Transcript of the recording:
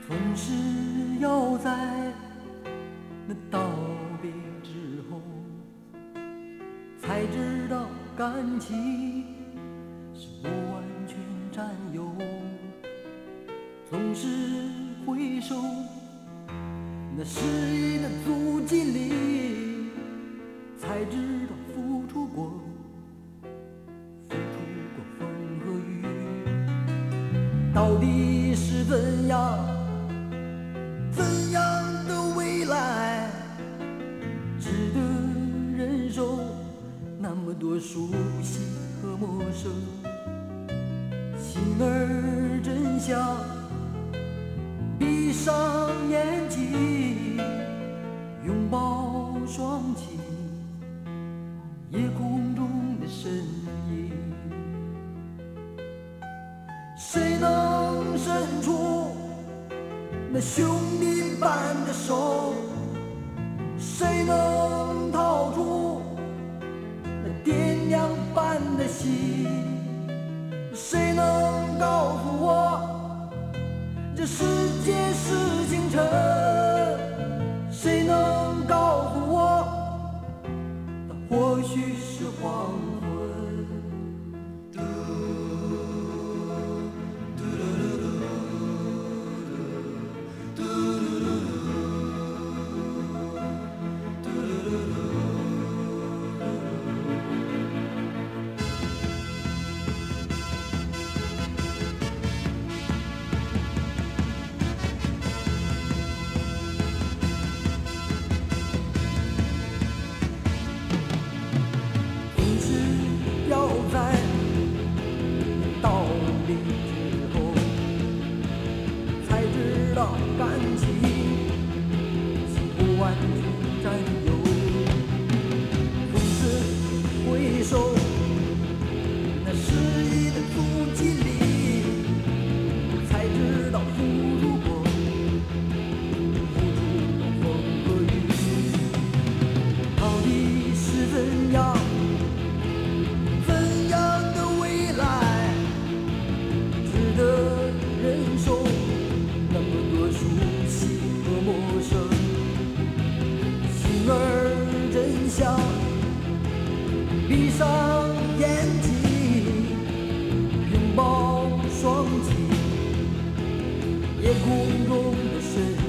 总是要在那道别之后，才知道感情是不完全占有。总是回首那失意的足迹里，才知道付出过风和雨，到底是怎样的未来，值得忍受那么多熟悉和陌生。心儿真想闭上眼睛，拥抱双亲，夜空中的身影。谁能伸出那兄弟般的手？谁能掏出那爹娘般的心？谁能告诉我这世界是星辰？谁能告诉我那或许是黄昏？感情是不完全占有，总是回首那失意的足迹里，才知道付出过风和雨，到底是怎样的未来，值得忍受那么多熟悉和陌生。心儿真想闭上眼睛，拥抱双亲，夜空中的身